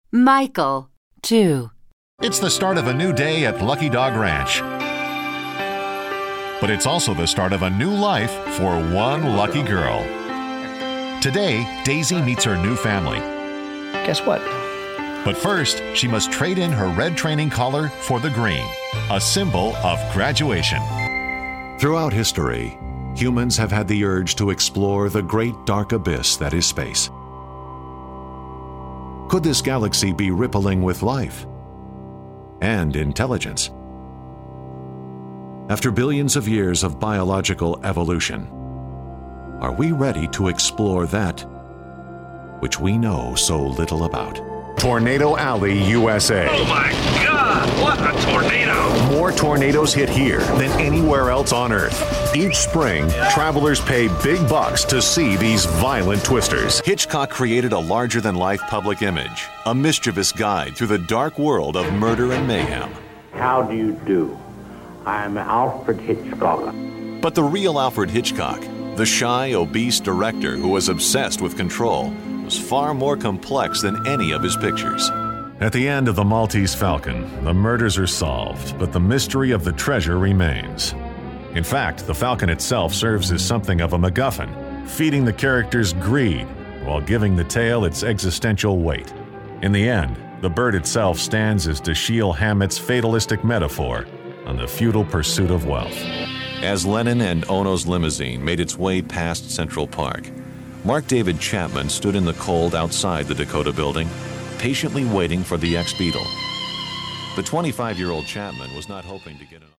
Michael, 2. It's the start of a new day at Lucky Dog Ranch. But it's also the start of a new life for one lucky girl. Today, Daisy meets her new family. Guess what? But first, she must trade in her red training collar for the green, a symbol of graduation. Throughout history, humans have had the urge to explore the great dark abyss that is space. Could this galaxy be rippling with life and intelligence? After billions of years of biological evolution, are we ready to explore that which we know so little about? Tornado Alley, USA. Oh my God, what a tornado! More tornadoes hit here than anywhere else on Earth. Each spring, travelers pay big bucks to see these violent twisters. Hitchcock created a larger-than-life public image, a mischievous guide through the dark world of murder and mayhem. How do you do? I'm Alfred Hitchcock. But the real Alfred Hitchcock, the shy, obese director who was obsessed with control, was far more complex than any of his pictures. At the end of The Maltese Falcon, the murders are solved, but the mystery of the treasure remains. In fact, the Falcon itself serves as something of a MacGuffin, feeding the character's greed while giving the tale its existential weight. In the end, the bird itself stands as Dashiell Hammett's fatalistic metaphor on the futile pursuit of wealth. As Lennon and Ono's limousine made its way past Central Park, Mark David Chapman stood in the cold outside the Dakota building, patiently waiting for the ex-Beatle. The 25-year-old Chapman was not hoping to get an